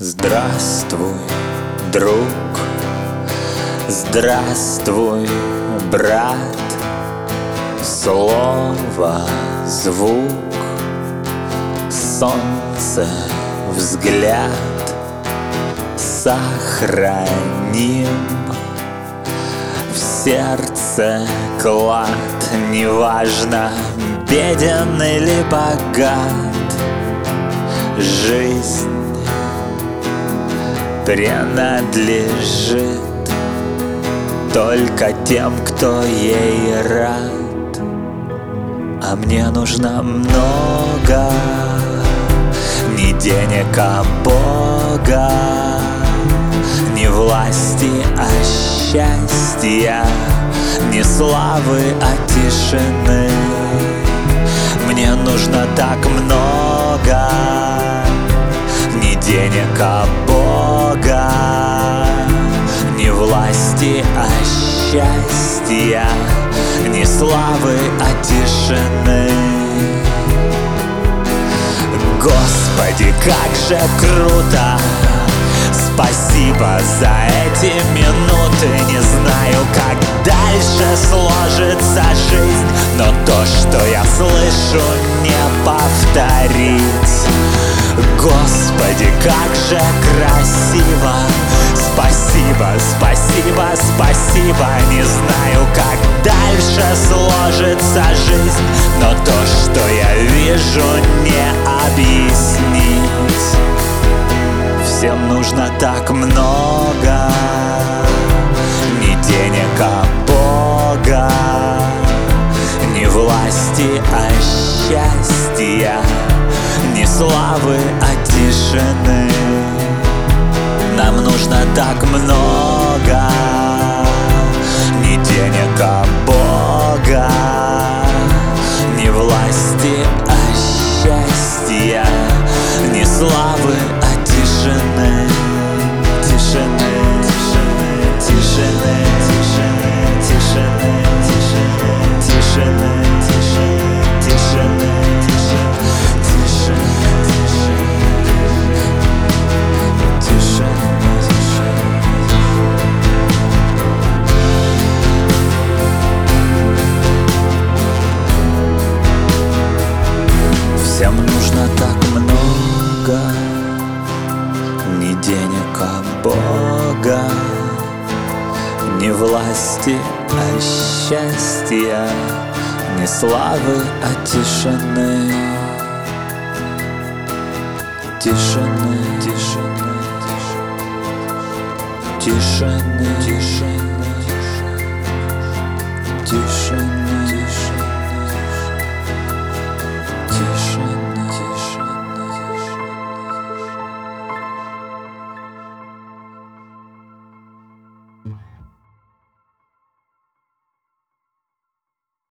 Здравствуй, друг, здравствуй, брат. Слово, звук, солнце, взгляд сохраним. В сердце клад, неважно, беден или богат. Жизнь принадлежит только тем, кто ей рад. А мне нужно много, не денег, а Бога, не власти, а счастья, не славы, а тишины. Мне нужно так много, не денег, а Бога, не власти, а счастья, не славы, а тишины. Господи, как же круто! Спасибо за эти минуты. Не знаю, как дальше сложится жизнь, но то, что я слышу, не повторить. Господи, как же красиво! Спасибо, спасибо, спасибо. Не знаю, как дальше сложится жизнь, но то, что я вижу, не объяснить. Всем нужно так много, не денег, а Бога, не власти, а счастья, не славы, а тишины. Нам нужно так много, не денег, а Бога, не власти, а счастья, не славы, а тишины. Тишины, тишины, тишины, тишины, тишины, тишины, тишины, тишины, всем нужно так много, не денег, а Бога, не власти, а счастья, не славы, а тишины. Тишины, тишины, тишины, тишины, тишины, тишины. Tишина.